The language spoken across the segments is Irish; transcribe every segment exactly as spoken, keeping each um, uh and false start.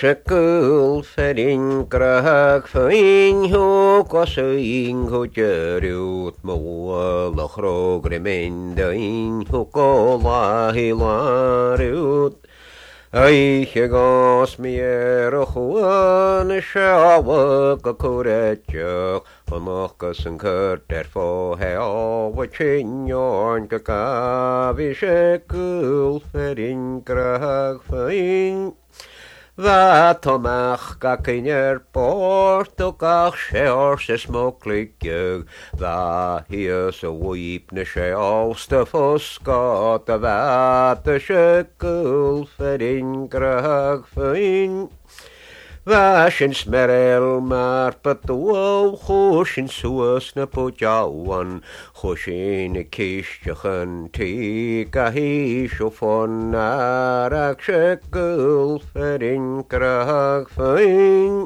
Shekul ferin krag fein ho kosein ho jerut mo la krogremendein ho kola hilarut Ay hegos mier chuan shawa kakuretjo Panochas yn cyrder fo heo wa chinyorn gagavi shekul ferin krag fein Va tomach gacynir bort o gach seor se smoglig Va hias o wyb na se olstaf o scot a vat a shekul ferin grag fein Va sy'n smerel mar badwol chwys yn swas na pwjawan chwys yn y cysdiach yn tig a hys o ffon ar ag shekul ferin grag fein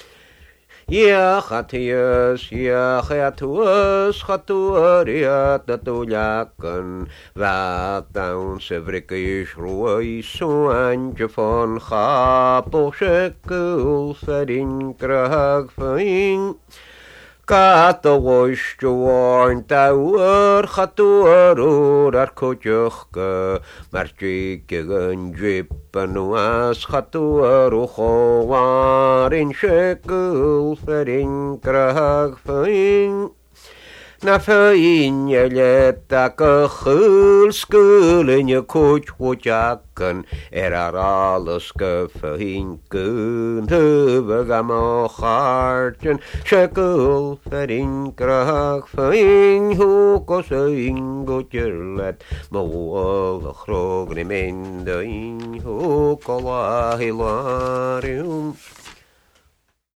Iach at hias, iach at hwas, chatwariad a dwliagan, va dawn sefrigis rwy swan jafon chab o shekul ferin grag fein. Gad o oes jwain dawr chadwr o'r ar cwdiwch gy, mae'r jig yn jib yn was chadwr o chwar in shekul ferin grag fein. Na fein ylet ac y chyl sgwyl yn y cwt wjagan er ar alys gyffein gyn hyfag am o chartyn shekul ferin grag fein hwgos ein gwdyrlet mawal y chrog ni mynd ein hwgol a hilariwm